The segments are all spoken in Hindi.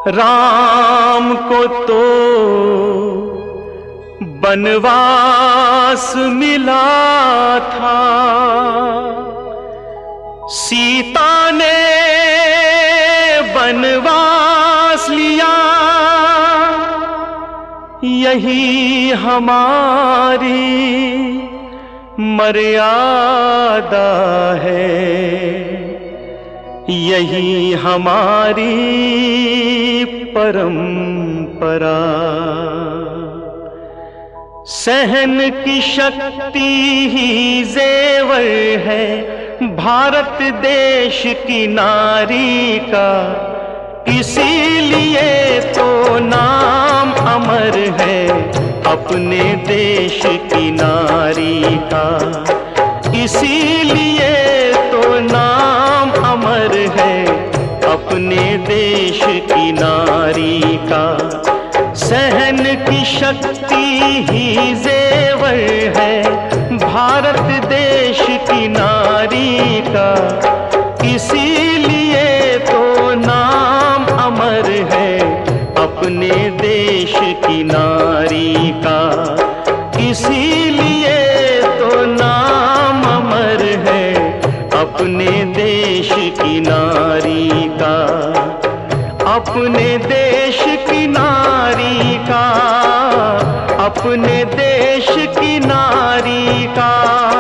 राम को तो बनवास मिला था, सीता ने बनवास लिया। यही हमारी मर्यादा है, यही हमारी परंपरा। सहन की शक्ति ही जेवर है भारत देश की नारी का, इसीलिए तो नाम अमर है अपने देश की नारी का। इसीलिए तो नाम अमर है अपने देश की नारी का। सहन की शक्ति ही जेवर है भारत देश की नारी का, इसीलिए तो नाम अमर है अपने देश की नारी का। इसीलिए तो नाम अमर है अपने देश की नारी का, अपने देश की नारी का, अपने देश की नारी का।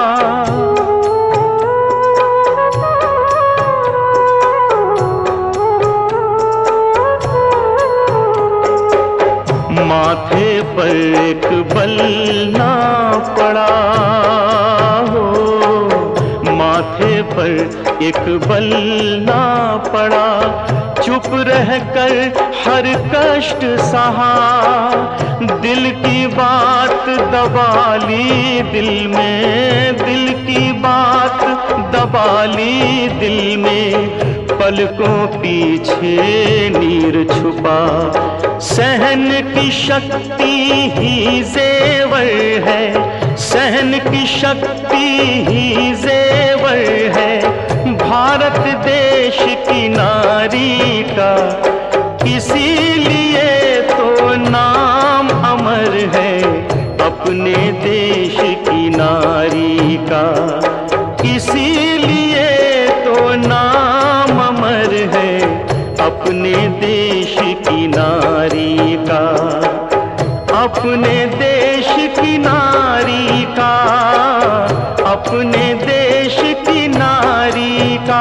माथे पर एक बल्ला पड़ा हो, माथे पर एक बल्ला पड़ा, चुप रहकर हर कष्ट सहा। दिल की बात दबा ली दिल में, दिल की बात दबा ली दिल में, पलकों पीछे नीर छुपा। सहन की शक्ति ही जेवर है, सहन की शक्ति ही जेवर है भारत देश की नारी का। इसीलिए तो नाम अमर है अपने देश की नारी का। इसीलिए तो नाम अमर है अपने देश की नारी का, अपने देश की नारी का, अपने देश की नारी का।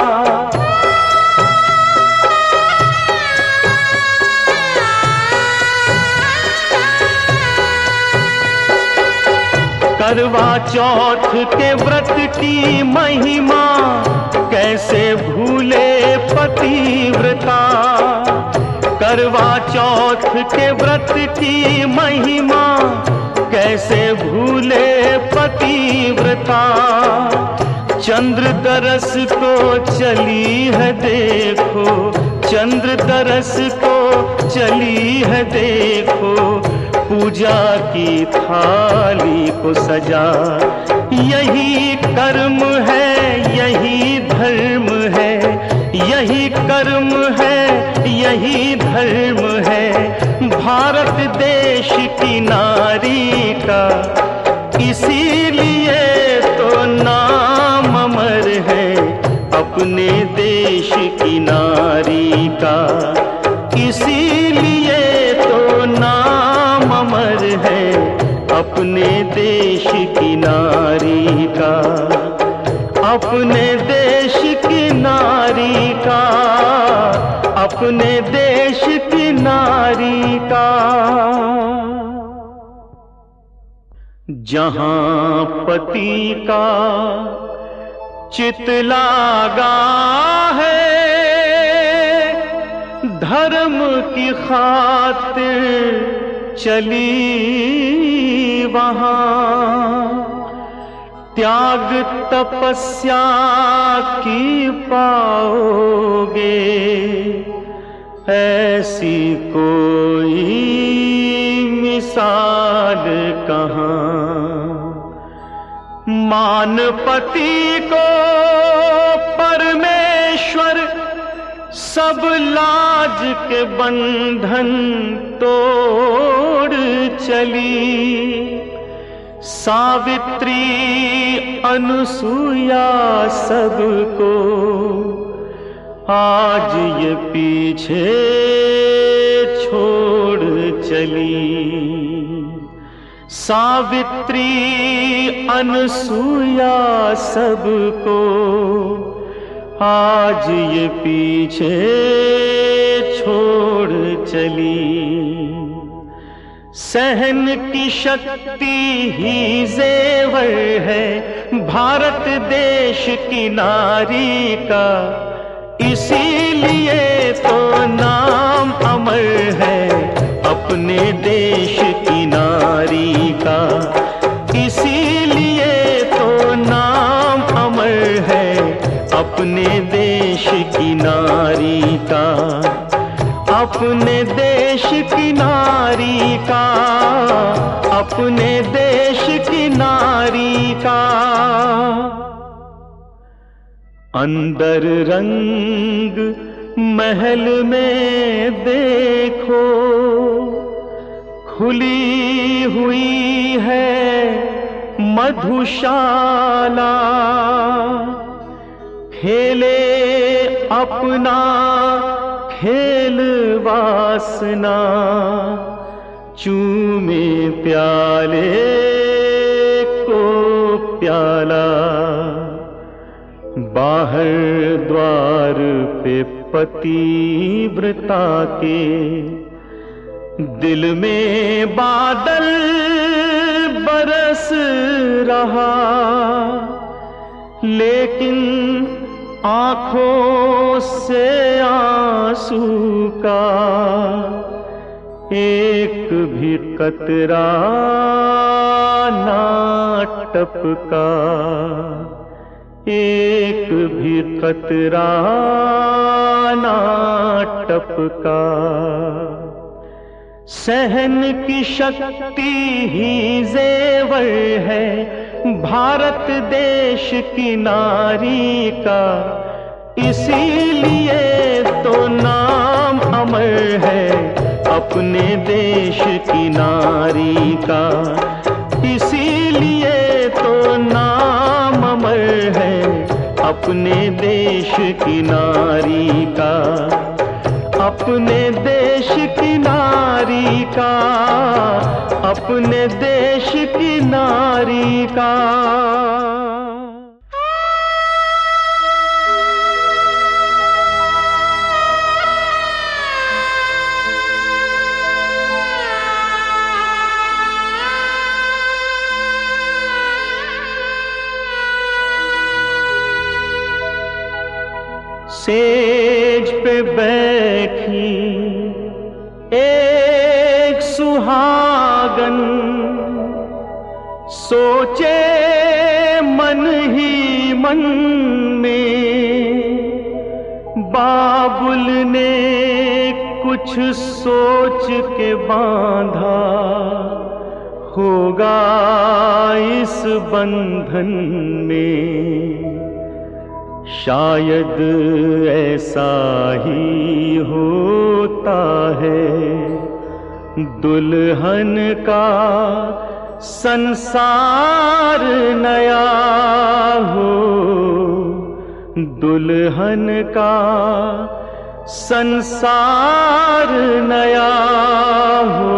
करवा चौथ के व्रत की महिमा कैसे भूले पतिव्रता। करवा चौथ के व्रत की महिमा कैसे भूले पतिव्रता। चंद्र तरस को चली है देखो, चंद्र तरस को चली है देखो, पूजा की थाली को सजा। यही कर्म है, यही धर्म है, यही कर्म है, यही धर्म है भारत देश की नारी का। इसीलिए तो नाम अमर है अपने देश की नारी का। इसीलिए तो नाम अमर है अपने देश की नारी का, अपने देश की नारी का, अपने देश की नारी का। जहां पति का चित लागा है, धर्म की खातिर चली वहां, त्याग तपस्या की पाओगे ऐसी कोई मिसाल कहाँ। मान पति को परमेश्वर सब लाज के बंधन तोड़ चली। सावित्री अनुसुईया सबको आज ये पीछे छोड़ चली। सावित्री अनुसुईया सबको आज ये पीछे छोड़ चली। सहन की शक्ति ही जेवर है भारत देश की नारी का, इसीलिए तो नाम अमर है अपने देश की नारी का। इसीलिए तो नाम अमर है अपने देश की नारी का। अपने देश की नारी का, अपने देश की नारी का। अंदर रंग महल में देखो खुली हुई है मधुशाला। खेले अपना खेल वासना, चूमे प्याले को प्याला। बाहर द्वार पे पतिव्रता के दिल में बादल बरस रहा, लेकिन आंखों से आंसू का एक भी कतरा ना टपका। एक भी कतरा ना टपका। सहन की शक्ति ही जेवर है भारत देश की नारी का, इसीलिए तो नाम अमर है अपने देश की नारी का। इसीलिए तो नाम अमर है अपने देश की नारी का। अपने देश की नारी का, अपने देश की नारी का। सेज पे बैठी एक सुहागन, सोचे मन ही मन में बाबुल ने कुछ सोच के बांधा होगा इस बंधन में। शायद ऐसा ही होता है दुल्हन का संसार नया हो। दुल्हन का संसार नया हो।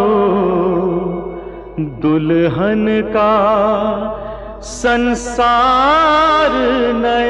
दुल्हन का संसार नया